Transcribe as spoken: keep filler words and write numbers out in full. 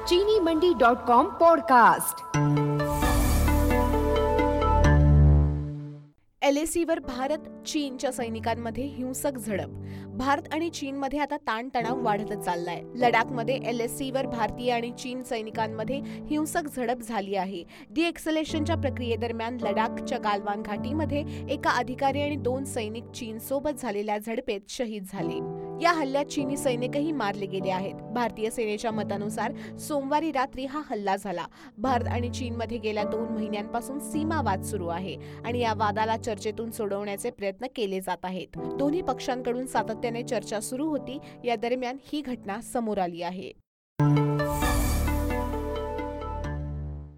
चीनी Mandi dot com podcast. एलएसीवर भारत चीनच्या सैनिकांमध्ये हिंसक झडप। भारत आणि चीनमध्ये आता ताणतणाव वाढतच चाललाय। लडाखमध्ये एलएसीवर भारतीय आणि चीन सैनिकांमध्ये हिंसक झडप झाली आहे। डिएक्सलेशनच्या प्रक्रियेदरम्यान लडाखच्या गालवान घाटीमध्ये एका अधिकारी आणि दोन सैनिक चीनसोबत झालेल्या झडपेत शहीद झाले। या हल्ल्यात चीनी सैनिकही मारले गेले आहेत। भारतीय सेनेच्या मतानुसार सोमवारी रात्री हा हल्ला झाला। भारत आणि चीनमध्ये गेल्या दोन महिन्यांपासून सीमा वाद सुरू आहे आणि या वादाला चर्चेतून सोडवण्याचे प्रयत्न केले जात आहेत। दोन्ही पक्षांकडून सातत्याने चर्चा सुरू होती। या दरम्यान ही घटना समोर आली आहे।